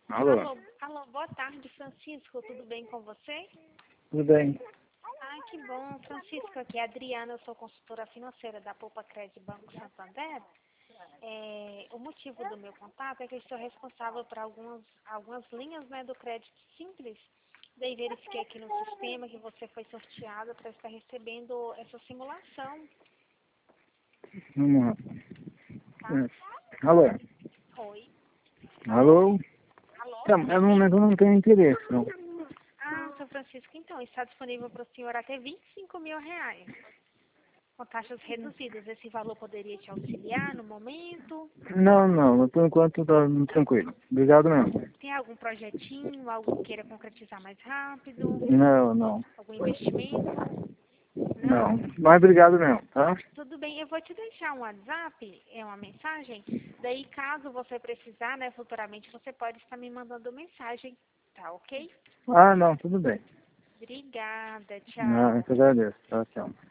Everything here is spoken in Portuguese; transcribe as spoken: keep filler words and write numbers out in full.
Alô? Alô, alô, boa tarde, Francisco. Tudo bem com você? Tudo bem? Ah, que bom. Francisco, aqui é a Adriana, eu sou consultora financeira da Poupa Crédito Banco Santander. É, o motivo do meu contato é que eu estou responsável por algumas, algumas linhas, né, do crédito simples. Daí verifiquei aqui no sistema que você foi sorteado para estar recebendo essa simulação, Vamos lá. tá? É. Alô? Oi. Alô? Alô? Tá, Me no ouvindo? momento eu não tenho interesse, não. Ah, seu Francisco, então, está disponível para o senhor até vinte e cinco mil reais. Com taxas reduzidas, esse valor poderia te auxiliar no momento? Não, não, por enquanto tá tranquilo. Obrigado mesmo. Tem algum projetinho, algo que queira concretizar mais rápido? Não, não, Algum investimento? Não? não. Mas obrigado mesmo, tá? Tudo bem, eu vou te deixar um WhatsApp, é uma mensagem. Daí, caso você precisar, né, futuramente, você pode estar me mandando mensagem, tá ok? Ah, não, tudo bem. Obrigada, Não, tchau. eu te agradeço. Tchau, tchau.